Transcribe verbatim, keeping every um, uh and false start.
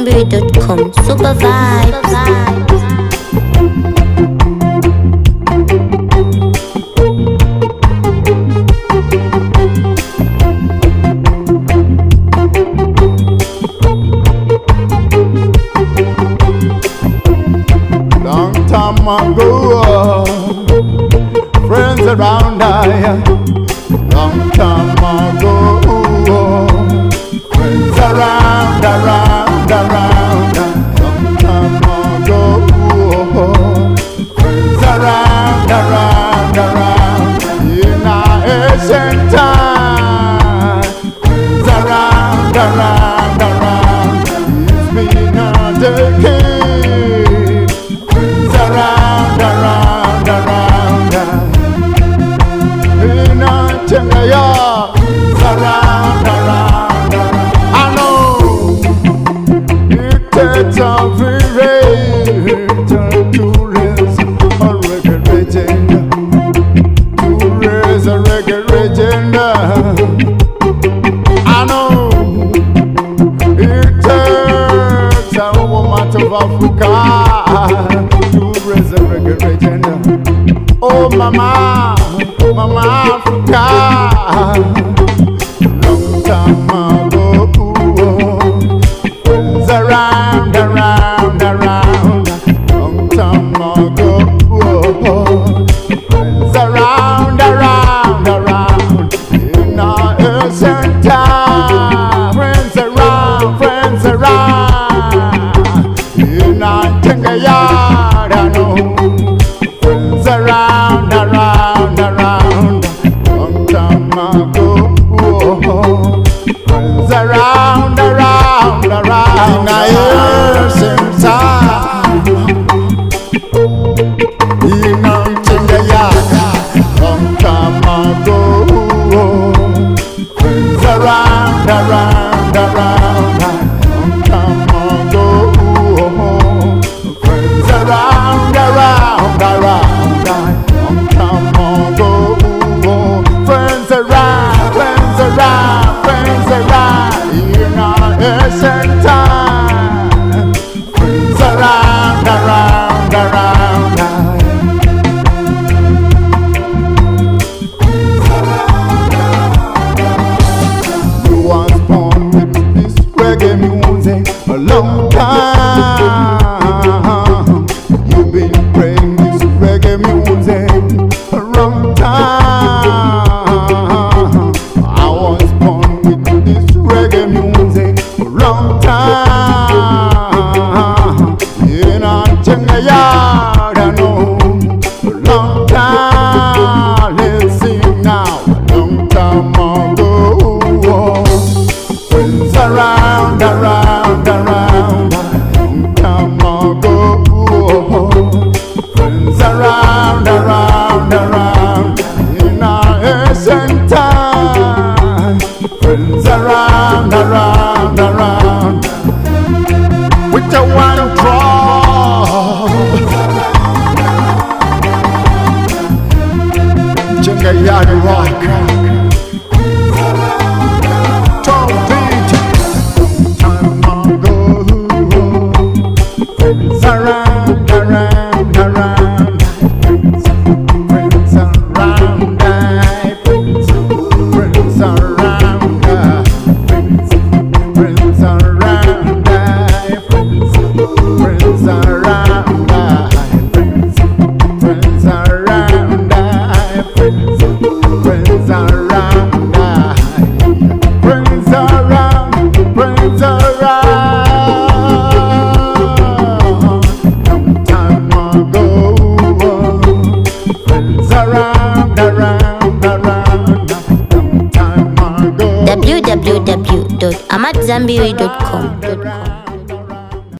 zambiri dot com. Super vibe. Long time ago, friends around I. Long time ago, friends around, around, around. Long time ago, friends around, around, around. In our ancient time, friends around, around, around. It's been a decade. Friends around, around, around. In a changaya, around, around, around. I know it takes a village to raise a record legend, to raise a record legend. I know it takes a woman of Africa to raise a record legend. Oh, mama, mama Africa. Long time ago, friends around, around, around. Long time ago, friends around, around, around. In our ancient time, friends around, friends around. In our Tengayard, I know. Friends around, around, around. Long time ago, friends around, around, around. In our ancient time, in our Tengayard, long time ago. Friends around, around, around. Long time ago. Friends around, around, around. Long time ago. Friends around, friends around, friends around. In our ancient time. Friends around, around, around. You was born with this reggae music a long time. You've been playing this reggae music a long time. I was born with this reggae music a long time. In a Tengayard, I know a long time. Let's sing now. A long time ago. Friends around, around, around. Long time ago. Friends around, around, around. In our ancient time. Friends around, around, around. With a one drop. Tengayard rock. Tom beat. Time ago. Friends around, around, around. Friends around, I. Friends around, I. Friends around, I. Friends around, I. Friends around, I. Friends around, I. Friends around, friends around. Long time ago. Friends around, around, around. Long time ago. w w w dot amat zambiri dot com.